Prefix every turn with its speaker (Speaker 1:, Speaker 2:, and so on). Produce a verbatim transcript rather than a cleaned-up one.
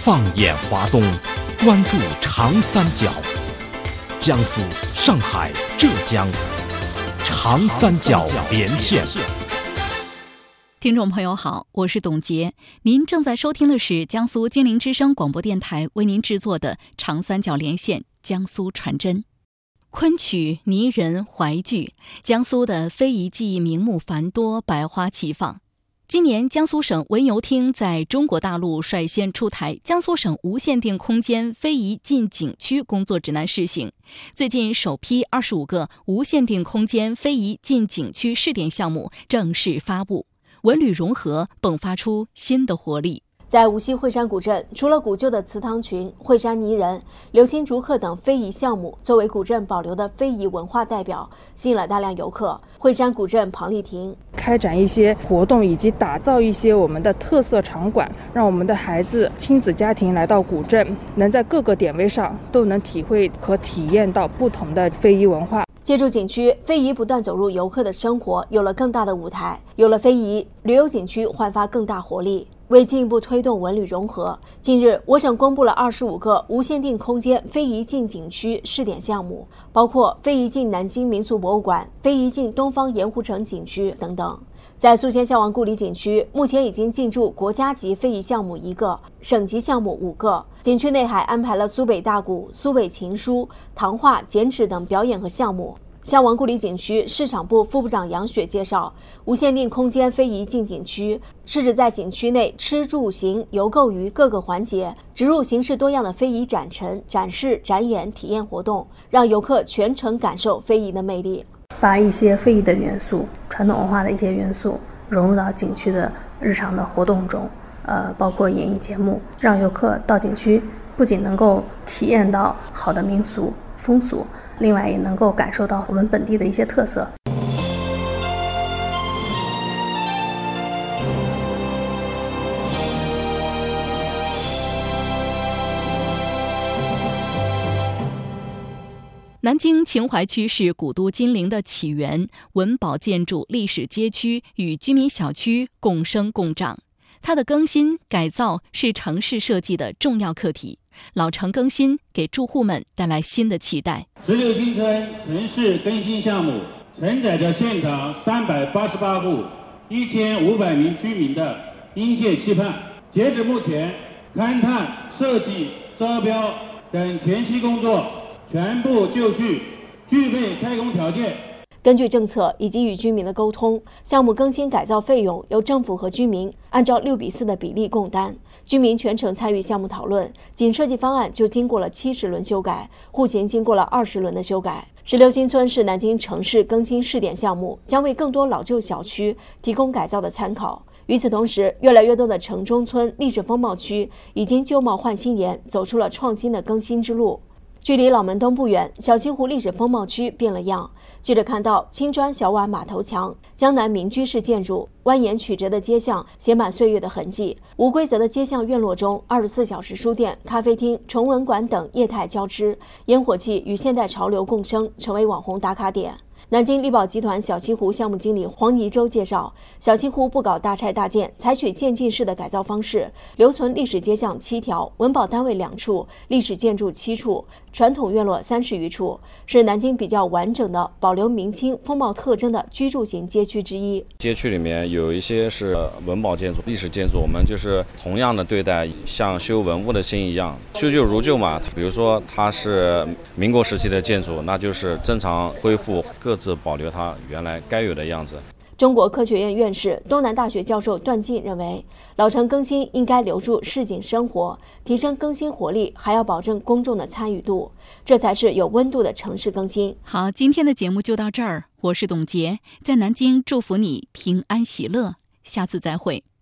Speaker 1: 放眼华东，关注长三角，江苏、上海、浙江，长三角连线。
Speaker 2: 听众朋友好，我是董洁，您正在收听的是江苏金陵之声广播电台为您制作的长三角连线江苏传真。昆曲、泥人、淮剧，江苏的非遗技艺名目繁多，百花齐放。今年江苏省文游厅在中国大陆率先出台江苏省无限定空间非遗进景区工作指南试行，最近首批二十五个无限定空间非遗进景区试点项目正式发布，文旅融合迸发出新的活力。
Speaker 3: 在无锡惠山古镇，除了古旧的祠堂群、惠山泥人、流星竹刻等非遗项目作为古镇保留的非遗文化代表，吸引了大量游客。惠山古镇庞丽亭
Speaker 4: 开展一些活动，以及打造一些我们的特色场馆，让我们的孩子、亲子家庭来到古镇，能在各个点位上都能体会和体验到不同的非遗文化。
Speaker 3: 借助景区，非遗不断走入游客的生活，有了更大的舞台。有了非遗，旅游景区焕发更大活力。为进一步推动文旅融合，近日我省公布了二十五个无限定空间非遗进景区试点项目，包括非遗进南京民俗博物馆、非遗进东方盐湖城景区等等。在宿迁孝王故里景区，目前已经进驻国家级非遗项目一个，省级项目五个。景区内还安排了苏北大鼓、苏北琴书、唐画、剪纸等表演和项目。孝王故里景区市场部副部长杨雪介绍，无限定空间非遗进景区是指在景区内吃住行游购娱各个环节植入形式多样的非遗展陈、展示、展演、体验活动，让游客全程感受非遗的魅力。
Speaker 5: 把一些非遗的元素、传统文化的一些元素融入到景区的日常的活动中，呃，包括演艺节目，让游客到景区不仅能够体验到好的民俗风俗，另外也能够感受到我们本地的一些特色。
Speaker 2: 南京秦淮区是古都金陵的起源，文保建筑历史街区与居民小区共生共长，它的更新改造是城市设计的重要课题。老城更新给住户们带来新的期待。
Speaker 6: 十六新村城市更新项目承载着现场三百八十八户、一千五百名居民的殷切期盼。截止目前，勘探、设计、招标等前期工作全部就绪，具备开工条件。
Speaker 3: 根据政策以及与居民的沟通，项目更新改造费用由政府和居民按照六比四的比例共担，居民全程参与项目讨论，仅设计方案就经过了七十轮修改，户型经过了二十轮的修改。石榴新村是南京城市更新试点项目，将为更多老旧小区提供改造的参考。与此同时，越来越多的城中村历史风貌区已经旧貌换新颜，走出了创新的更新之路。距离老门东不远，小西湖历史风貌区变了样。记者看到青砖小瓦马头墙、江南民居式建筑、蜿蜒曲折的街巷写满岁月的痕迹。无规则的街巷院落中，二十四小时书店、咖啡厅、崇文馆等业态交织，烟火气与现代潮流共生，成为网红打卡点。南京力宝集团小西湖项目经理黄泥洲介绍，小西湖不搞大拆大建，采取渐进式的改造方式，留存历史街巷七条，文保单位两处，历史建筑七处，传统院落三十余处，是南京比较完整的保留明清风貌特征的居住型街区之一。
Speaker 7: 街区里面有一些是文保建筑、历史建筑，我们就是同样的对待，像修文物的心一样，修旧如旧嘛。比如说它是民国时期的建筑，那就是正常恢复，各自保留它原来该有的样子。
Speaker 3: 中国科学院院士、东南大学教授段进认为，老城更新应该留住市井生活，提升更新活力，还要保证公众的参与度，这才是有温度的城市更新。
Speaker 2: 好，今天的节目就到这儿，我是董洁，在南京祝福你平安喜乐，下次再会。